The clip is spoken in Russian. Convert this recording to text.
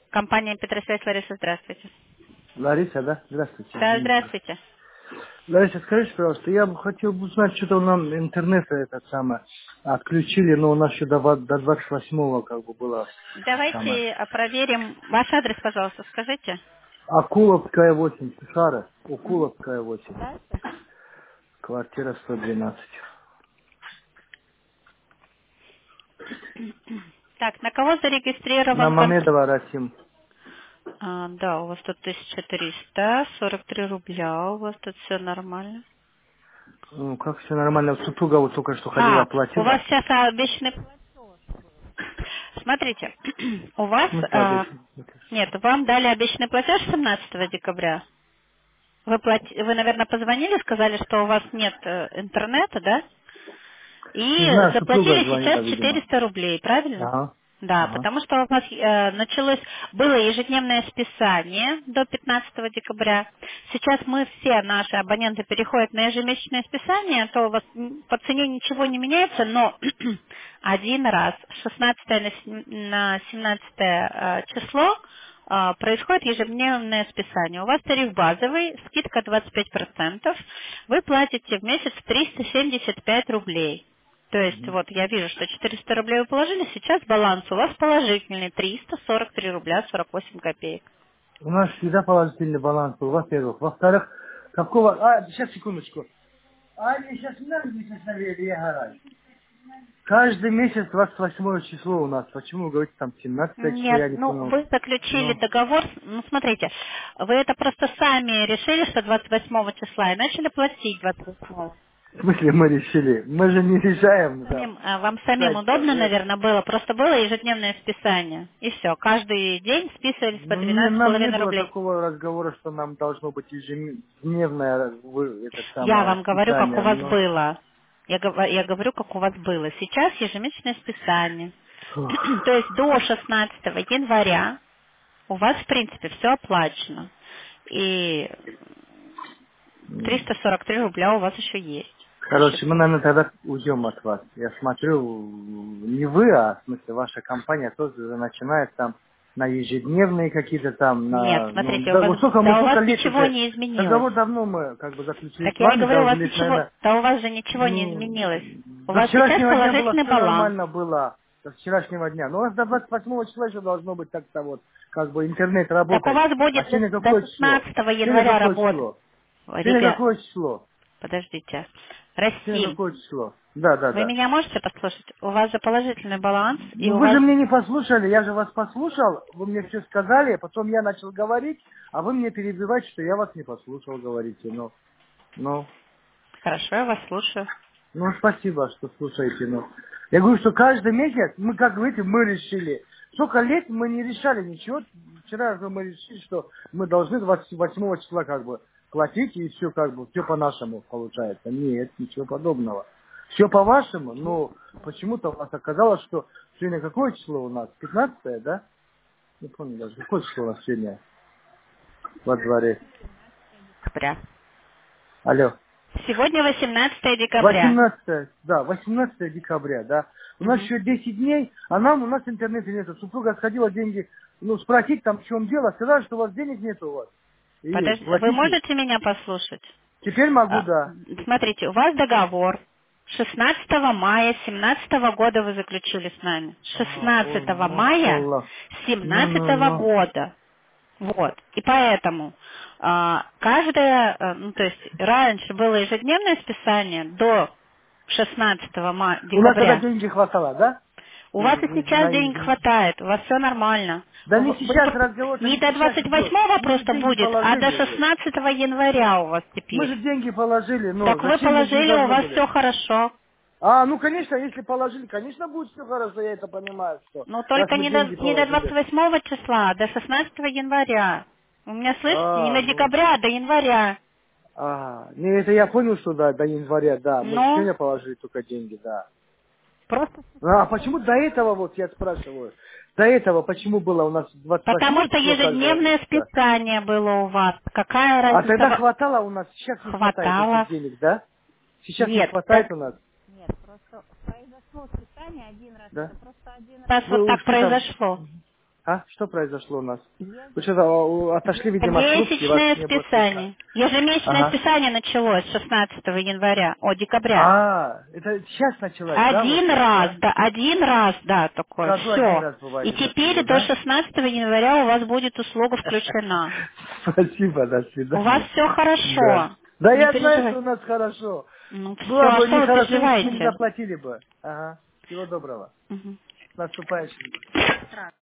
Компания Петросвязь, Лариса, здравствуйте. Лариса, да? Здравствуйте, Да, извините. здравствуйте. Лариса, скажите, пожалуйста, я бы хотел бы узнать, что-то нам интернет этот самый отключили, но у нас еще до 28-го как бы было самое. Давайте проверим. Ваш адрес, пожалуйста, скажите. Акуловская 8, Сара, Акуловская 8, квартира 112. Так, на кого На зарегистрирован Мамедова Расим. Да, у вас тут 1343 рубля, у вас тут все нормально. Ну, как все нормально, супруга вот только что ходила, У вас оплатила. сейчас обещанный... Смотрите, у В вас... смысле обещано? Нет, вам дали обещанный платеж 17 декабря. Вы, наверное, позвонили, сказали, что у вас нет интернета, да? И Не знаю, супруга заплатили звонила, сейчас видимо. 400 рублей, правильно? Ага, Да, ага. потому что у нас было ежедневное списание до 15 декабря. Сейчас мы все наши абоненты переходят на ежемесячное списание, то у вас по цене ничего не меняется, но один раз с 16 на 17 число происходит ежедневное списание. У вас тариф базовый, скидка 25%, вы платите в месяц 375 рублей. То есть вот я вижу, что 400 рублей вы положили, сейчас баланс у вас положительный 343 рубля 48 копеек. У нас всегда положительный баланс был, во-первых. Во-вторых, какого... сейчас, секундочку. Сейчас месяц навели, я гараж. Каждый месяц 28 число у нас. Почему вы говорите там 17 число, Нет, я не ну понял. вы заключили Ну, договор, ну смотрите, вы это просто сами решили, что 28 числа и начали платить 28. в смысле мы решили? Мы же не решаем там. Вам самим Знаете, как удобно, бы, наверное, было, просто было ежедневное списание. И все, каждый день списывались по ну, нам не 12,5 было рублей. такого разговора, что нам должно быть ежедневное это Я самое вам говорю, как у списание. вас Но... было. Я говорю, как у вас было. Сейчас ежемесячное списание. То есть до 16 января у вас, в принципе, все оплачено. И 343 рубля у вас еще есть на Короче, мы, счету. наверное, тогда уйдем от вас. Я смотрю, не вы, а в смысле ваша компания тоже начинает там на ежедневные какие-то там, Нет, на, ну, смотрите, да, вот сколько, мы у сколько вас лет ничего уже, не изменилось. договор давно мы как бы заключили Так с я и вами, говорю, да, уже лет, наверное, у вас же ничего не ну, изменилось. У до вас сейчас вчерашнего дня было положительный все баланс. нормально было, до вчерашнего дня. Но у нас до 28 числа еще должно быть как-то вот, как бы интернет Так у работать. вас А будет сегодня до какое число? 16 Сегодня января какое работать. число? Сегодня Ребят, какое число? подождите. Сегодня Расим, какое число? Да, да, вы да. меня можете послушать? У вас же положительный баланс, и Ну у вы вас... же мне не послушали, я же вас послушал, вы мне все сказали, потом я начал говорить, а вы мне перебиваете, что я вас не послушал, говорите. Ну, Хорошо, я вас слушаю. ну спасибо, что слушаете, ну. Я говорю, что каждый месяц, мы, как говорите, мы решили. Сколько лет мы не решали ничего. Вчера же мы решили, что мы должны 28 числа как бы платить, и все как бы, все по-нашему получается. Нет, ничего подобного. Все по-вашему, но почему-то у нас оказалось, что сегодня какое число у нас? 15, да? Не помню даже, какое число у нас сегодня во дворе. Декабря. Алло. Сегодня 18 декабря. 18, да, 18 декабря, да. У нас Мгм. еще 10 дней, а у нас интернета нет. Супруга сходила деньги, ну, спросить там, в чем дело. Сказали, что у вас денег нет у вас. И Вы платите. можете меня послушать? Теперь могу, А, да. Смотрите, у вас договор 16 мая 17 года вы заключили с нами. Ой, 16 мая машаллах. 17 Ну. года. Вот. И поэтому ну, то есть раньше было ежедневное списание до 16 У нас тогда декабря. деньги хватало, да? У вас и сейчас На денег ежедневно. хватает, у вас все нормально. Да не сейчас разговор, Не не до сейчас идет. 28 Мы же просто деньги будет, а до положили уже. 16 января у вас Мы теперь. же деньги положили, но Так вы зачем мы не положили, у должны вас были? все хорошо. Ну, конечно, если положили, конечно, будет все хорошо, я это понимаю, что Но раз только мы деньги не до положили. 28 числа, а до 16 января. Вы меня слышите? Не до Ну, декабря, а до января. не, это я понял, что да, до января, да, мы же Ну, сегодня положили только деньги, да. просто... А почему до этого, вот я спрашиваю, до этого почему было у нас Потому 28 что число, как ежедневное говорится? списание было у вас. Какая А разница? тогда хватало у нас, сейчас не хватает этих Хватало. денег, да? Сейчас не Нет, хватает так у нас, произошло списание один раз. да? Раз вот Вы так что там, произошло. А? Что произошло у нас? Вы что-то отошли, видимо, от трубки, вас Месячное не было слышно. списание. Ежемесячное Ага. списание началось 16 января, декабря. А, это сейчас началось, да, вот сейчас, да? Один раз, да, такое, Сразу один все. раз бывает И этот теперь период, до да? 16 января у вас будет услуга включена. Спасибо, до У вас свидания. все Да. хорошо. Да Не я знаю, что переживайте. у нас хорошо. Ну все, Было а бы что вы нехорошо, если бы не переживаете? заплатили бы. Ага. Всего доброго. Мгм. С наступающим.